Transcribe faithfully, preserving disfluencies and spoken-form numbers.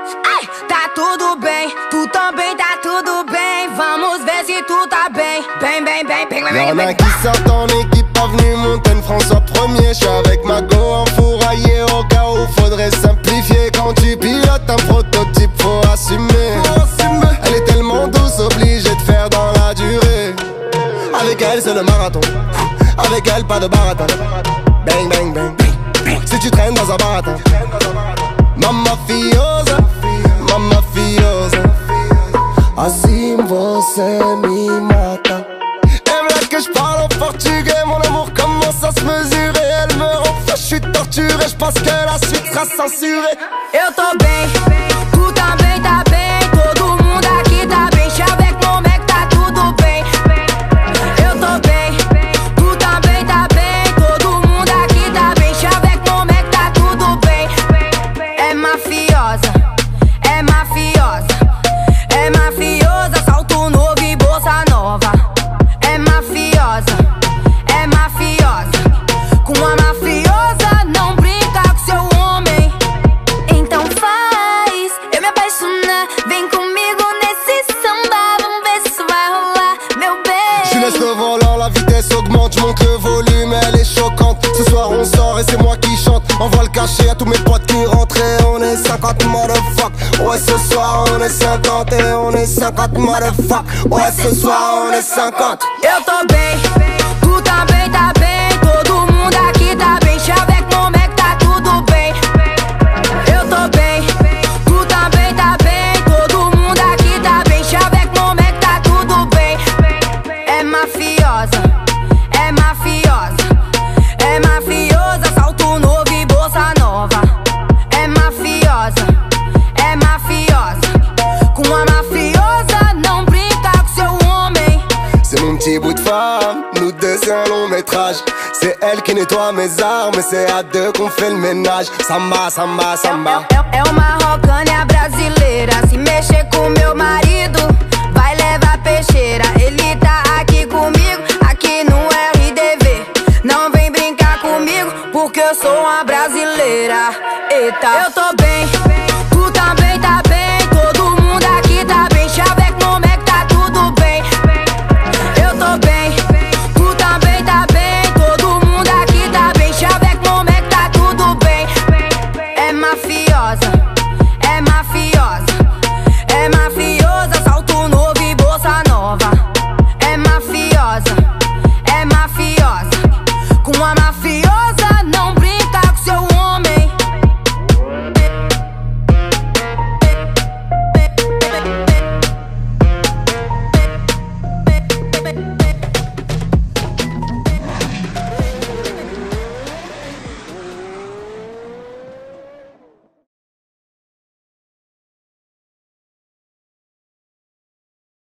Ai, tá tudo bem, tu também tá tudo bem. Vamos ver se tu tá bem. Bem, bem, bem, bem, bem, bem. Y'en a qui sortent en équipe, avenue Montaigne, François premier. J'suis avec ma go enfouraillé au cas où faudrait simplifier. Quand tu pilotes un prototype, faut assumer. Elle est tellement douce, obligée de faire dans la durée. Avec elle c'est le marathon, avec elle pas de baratin. Bang bang bang, si tu traînes dans un baratin. Mamma fiosa, mamma fiosa. Assim você me mata. Elle là que je parle en portugais, mon amour commence à se mesurer. Elle me rend fou, je suis torturé, je pense que la suite sera censurée. Eu tô bem, tu também tá bem. Todo mundo aqui tá bem, chave com é que tá tudo bem. Eu tô bem, tu também tá bem. Todo mundo aqui tá bem, chave com é que tá tudo bem. É mafiosa, é mafiosa, é mafiosa, salto novo e bolsa nova. É mafiosa, é mafiosa, com a mafiosa não brinca com seu homem. Então faz eu me apaixonar, vem comigo nesse samba, vamos ver se isso vai rolar, meu bem. Je laisse le volant, la vitesse augmente, je monte le volume, elle est choquante. Ce soir on sort et c'est moi qui chante. Envoie le cachet à tous mes potes qui rentrent et on est cinquante motherfuck. Ouais ce soir on est cinquante et on est cinquante motherfuck. Ouais ce soir on est cinquante. Eu tô bem, tu também tá bem. Todo mundo aqui tá bem, chave com é que tá tudo bem. Eu tô bem, tu também tá bem. Todo mundo aqui tá bem, chave com é que tá tudo bem. É mafiosa, é mafiosa, é mafiosa, salto novo e bolsa nova. É mafiosa, é mafiosa, com a mafiosa não brinca com seu homem. C'est mon petit bout de femme, nous deux c'est un long métrage. C'est elle qui nettoie mes armes et c'est à deux qu'on fait le ménage. Samba, samba, samba. É, é uma rocânia brasileira. Se mexer com meu marido, vai levar peixeira. Ele tá aqui comigo, aqui no R D V. Não vem brincar comigo, porque eu sou uma brasileira. Eita, eu tô bem.